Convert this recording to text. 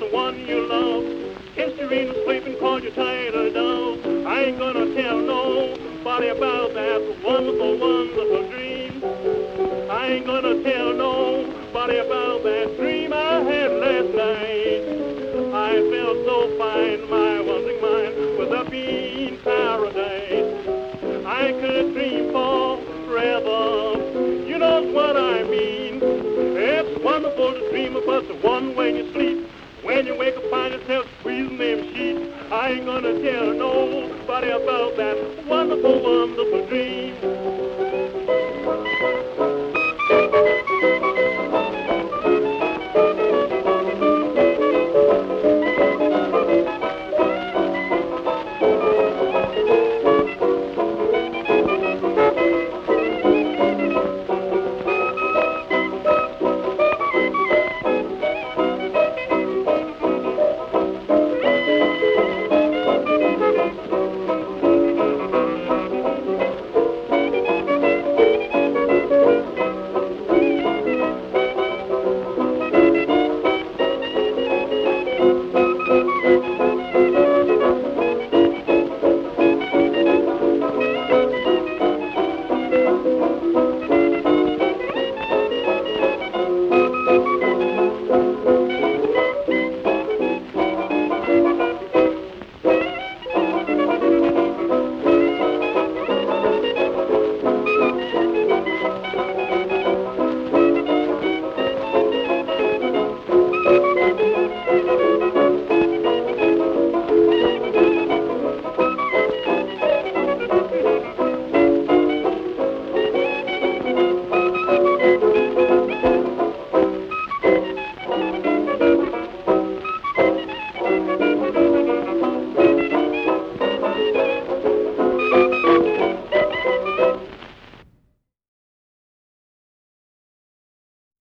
one you love. Kissed you in the sleep and called you tighter down. I ain't gonna tell nobody about that wonderful, wonderful dream. I ain't gonna tell nobody about that dream I had last night. I felt so fine, my wandering mind was up in paradise. I could dream forever. You know what I mean. It's wonderful to dream about the one when you sleep. When you wake up, find yourself squeezing them sheets. I ain't gonna tell nobody about that wonderful, wonderful dream.